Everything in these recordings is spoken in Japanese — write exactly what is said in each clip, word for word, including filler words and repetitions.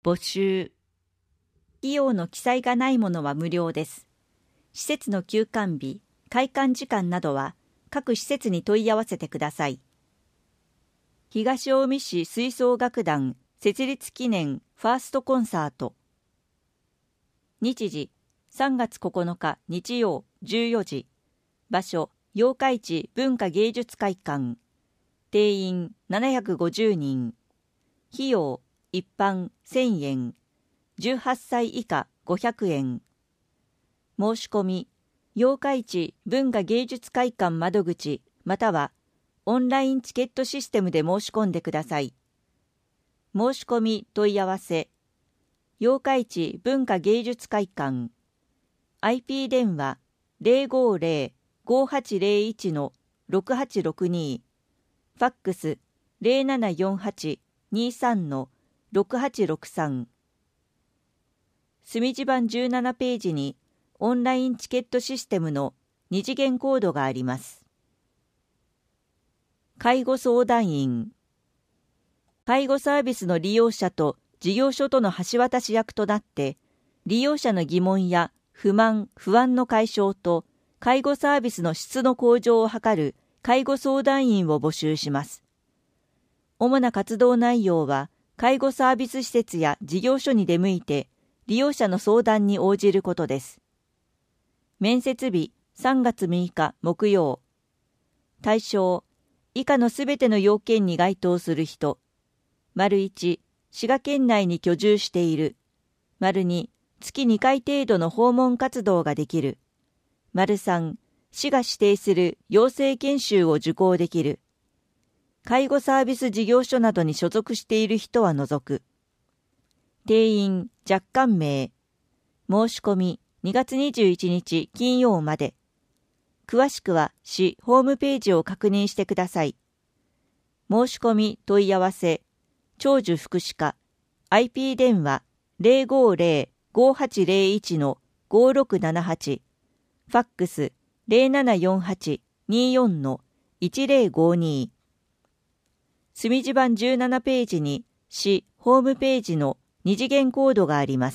募集。費用の記載がないものは無料です。施設の休館日、開館時間などは各施設に問い合わせてください。東近江市吹奏楽団設立記念ファーストコンサート。日時さんがつここのか日曜じゅうよじ。場所八日市文化芸術会館。定員ななひゃくごじゅうにん。費用一般せんえん。じゅうはっさい以下ごひゃくえん。申し込み八日市文化芸術会館窓口またはオンラインチケットシステムで申し込んでください。申し込み問い合わせ八日市文化芸術会館 アイピー 電話 ゼロごゼロ ごはちゼロいち のろくはちろくに ファックス ゼロななよんはち にさん のろくはちろくさん。墨字盤じゅうななページにオンラインチケットシステムの二次元コードがあります。介護相談員。介護サービスの利用者と事業所との橋渡し役となって、利用者の疑問や不満・不安の解消と介護サービスの質の向上を図る介護相談員を募集します。主な活動内容は、介護サービス施設や事業所に出向いて、利用者の相談に応じることです。面接日さんがつむいか木曜。対象、以下のすべての要件に該当する人。丸いち、滋賀県内に居住している。丸に、月にかい程度の訪問活動ができる。丸さん、市が指定する養成研修を受講できる。介護サービス事業所などに所属している人は除く。定員若干名。申し込みにがつにじゅういちにち金曜まで。詳しくは市ホームページを確認してください。申し込み問い合わせ長寿福祉課 アイピー 電話 ゼロごゼロ ごはちゼロいち のごろくななはち。ファックス ゼロななよんはち によん のいちゼロごに。墨字盤じゅうななページに市ホームページの二次元コードがあります。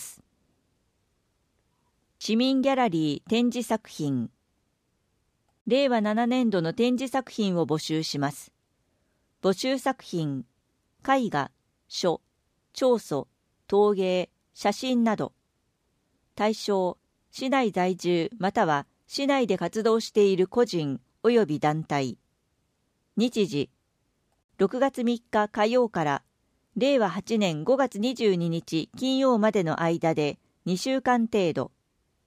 市民ギャラリー展示作品。れいわななねんどの展示作品を募集します。募集作品、絵画、書、彫塑、陶芸、写真など。対象、市内在住または市内で活動している個人及び団体。日時、ろくがつみっか火曜かられいわはちねんごがつにじゅうににち金曜までの間でにしゅうかん程度。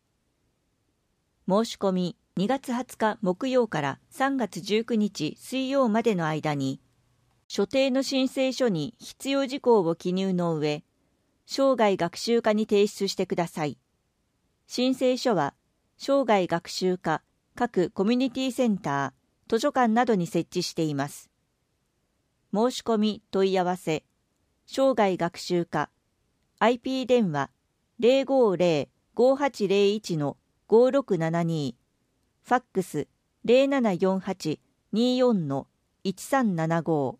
申し込みにがつはつか木曜からさんがつじゅうくにち水曜までの間に、所定の申請書に必要事項を記入の上、生涯学習課に提出してください。申請書は、生涯学習課各コミュニティセンター、図書館などに設置しています。申し込み問い合わせ、生涯学習課 アイピー 電話 ゼロごゼロ ごはちゼロいち のごろくななに、ファックス ゼロななよんはち によん のいちさんななご。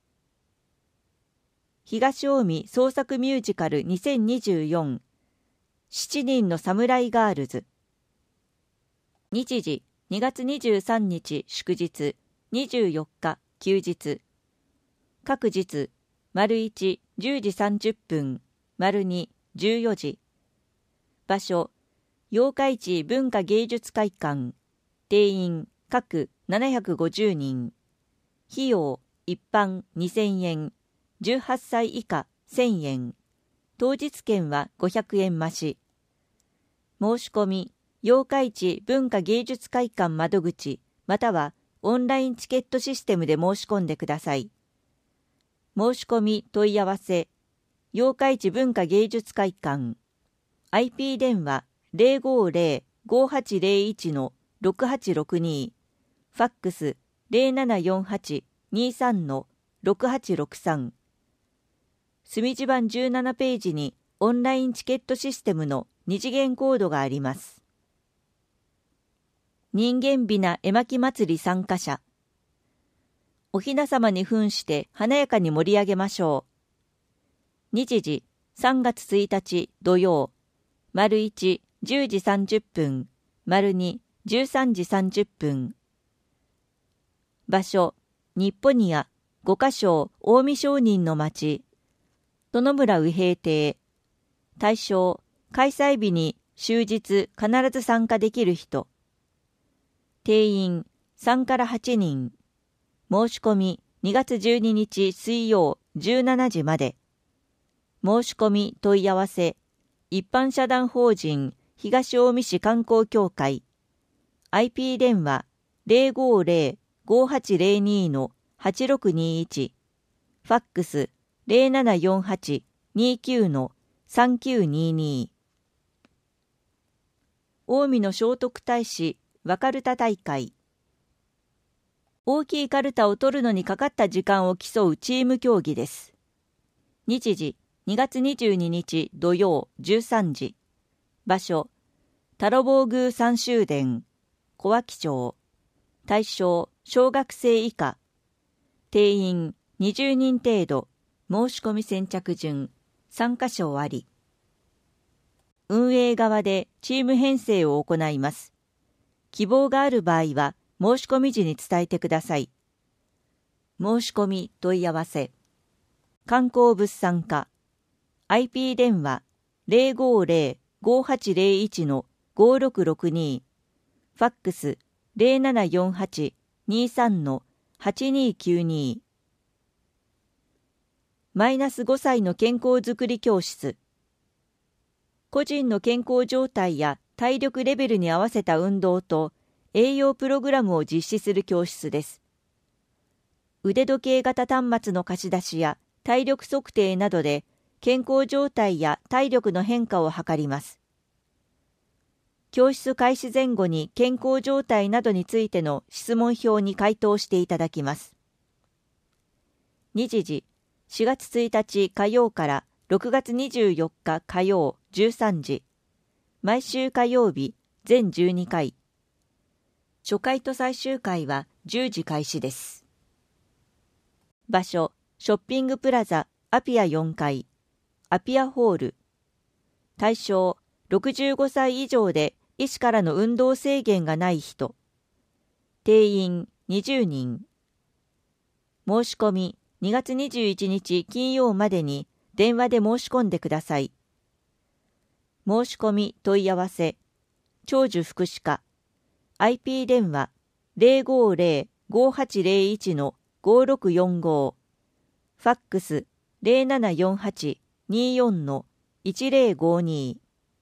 東近江創作ミュージカルにせんにじゅうよんしちにんの侍ガールズ。日時にがつにじゅうさんにち祝日、にじゅうよっか休日。各日丸いち、じゅうじさんじゅっぷん、丸に、じゅうよじ。場所、八日市文化芸術会館。定員各ななひゃくごじゅうにん。費用一般にせんえん。じゅうはっさい以下せんえん。当日券はごひゃくえん増し。申し込み、八日市文化芸術会館窓口またはオンラインチケットシステムで申し込んでください。申し込み問い合わせ、八日市文化芸術会館 アイピー 電話 ゼロごゼロ ごはちゼロいち のろくはちろくに、ファックス ゼロななよんはち にさん のろくはちろくさん。墨字盤じゅうななページにオンラインチケットシステムの二次元コードがあります。人間美な絵巻祭り参加者。お雛様に扮して華やかに盛り上げましょう。日時さんがつついたち土曜、丸いち、じゅうじさんじゅっぷん、丸に、じゅうさんじさんじゅっぷん。場所、日本にあ、五箇所近江商人の町、殿村右平邸。対象、開催日に終日必ず参加できる人。定員さんからはちにん。申し込みにがつじゅうににち水曜じゅうしちじまで。申し込み問い合わせ、一般社団法人東近江市観光協会。アイピー 電話 ゼロごゼロ ごはちゼロに はちろくにいち。ファックス ゼロななよんはち にきゅう さんきゅうにに。近江の聖徳太子和かるた大会。大きいかるたを取るのにかかった時間を競うチーム競技です。日時にがつにじゅうににち土曜じゅうさんじ。場所、太郎坊宮三州殿、小脇町。対象、小学生以下。定員にじゅうにん程度。申し込み先着順。参加賞あり。運営側でチーム編成を行います。希望がある場合は申し込み時に伝えてください。申し込み問い合わせ。観光物産課。アイピー 電話 ゼロごゼロ ごはちゼロいち ごろくろくに。ファックス ゼロななよんはち にさん はちにきゅうに。マイナスごさいの健康づくり教室。個人の健康状態や体力レベルに合わせた運動と栄養プログラムを実施する教室です。腕時計型端末の貸し出しや体力測定などで健康状態や体力の変化を測ります。教室開始前後に健康状態などについての質問票に回答していただきます。日時、しがつついたち火曜からろくがつにじゅうよっか火曜じゅうさんじ。毎週火曜日全じゅうにかい。初回と最終回はじゅうじ開始です。場所、ショッピングプラザアピアよんかい、アピアホール。対象、ろくじゅうごさい以上で医師からの運動制限がない人。定員にじゅうにん。申し込みにがつにじゅういちにち金曜までに電話で申し込んでください。申し込み問い合わせ、長寿福祉課。アイピー 電話 ゼロごゼロ ごはちゼロいち ごろくよんご。ファックス ゼロななよんはち によん いちゼロごに。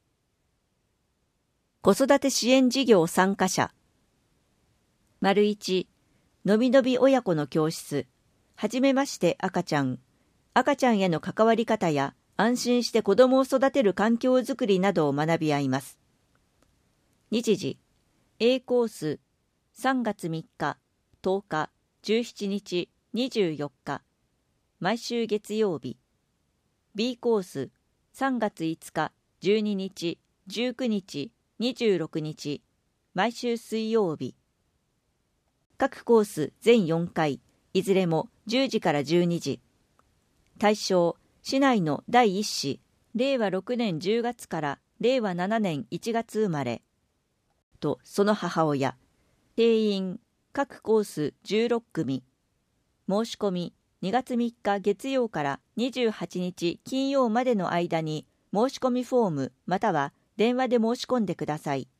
子育て支援事業参加者。丸いち、のびのび親子の教室。はじめまして赤ちゃん。赤ちゃんへの関わり方や安心して子供を育てる環境づくりなどを学び合います。日時、A コースさんがつみっか、とおか、じゅうしちにち、にじゅうよっか、毎週月曜日。B コースさんがついつか、じゅうににち、じゅうくにち、にじゅうろくにち、毎週水曜日。各コース全よんかい、いずれもじゅうじからじゅうにじ。対象、市内のだいいっ子、れいわろくねんじゅうがつかられいわななねんいちがつ生まれ。とその母親。定員、各コースじゅうろっくみ。申し込み、にがつみっか月曜からにじゅうはちにち金曜までの間に申し込みフォームまたは電話で申し込んでください。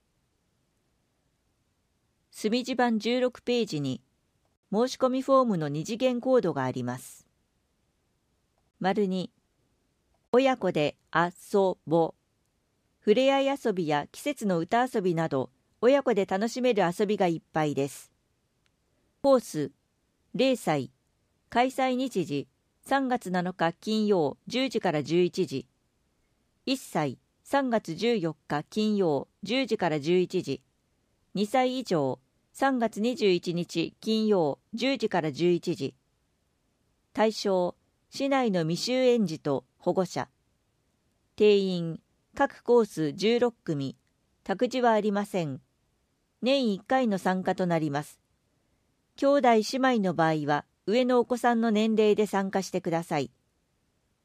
墨字版じゅうろくページに申し込みフォームの二次元コードがあります。丸に、親子で遊ぼ。ふれあい遊びや季節の歌遊びなど親子で楽しめる遊びがいっぱいです。コース、ゼロさい。開催日時、さんがつなのか金曜じゅうじからじゅういちじ。いっさい、さんがつじゅうよっか金曜じゅうじからじゅういちじ。にさい以上、さんがつにじゅういちにち金曜じゅうじからじゅういちじ。対象、市内の未就園児と保護者。定員、各コースじゅうろっくみ。託児はありません。年いっかいの参加となります。兄弟姉妹の場合は、上のお子さんの年齢で参加してください。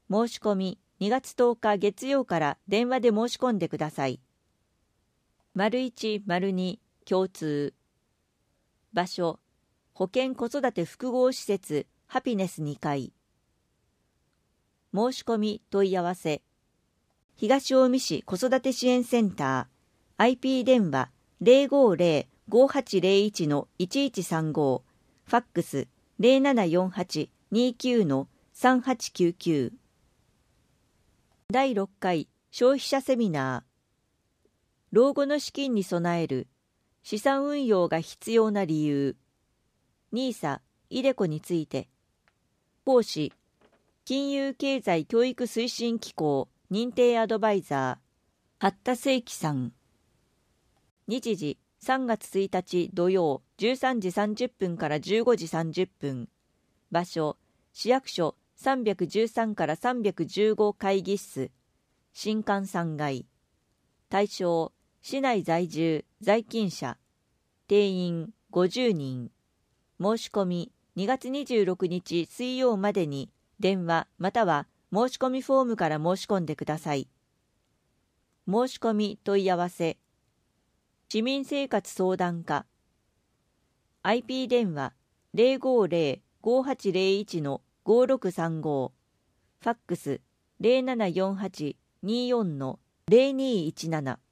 申し込みにがつとおか月曜から電話で申し込んでください。いち に共通。場所、保健子育て複合施設ハピネスにかい。申し込み問い合わせ、東近江市子育て支援センター、アイピー 電話 ゼロごゼロ ごはちゼロいち のいちいちさんご、ファックス ゼロななよんはち にきゅう のさんはちきゅうきゅう。だいろっかい消費者セミナー、老後の資金に備える資産運用が必要な理由、ニーサ、イデコについて。講師、金融経済教育推進機構認定アドバイザー、八田誠樹さん。日時、さんがつついたち土曜じゅうさんじさんじゅっぷんからじゅうごじさんじゅっぷん。場所、市役所さんびゃくじゅうさんからさんびゃくじゅうご会議室、新館さんがい。対象、市内在住、在勤者。定員ごじゅうにん。申し込みにがつにじゅうろくにち水曜までに電話または申し込みフォームから申し込んでください。申し込み問い合わせ、市民生活相談課、アイピー 電話 ゼロごゼロ ごはちゼロいち のごろくさんご、ファックス ゼロななよんはち にじゅうよん のゼロにいちなな。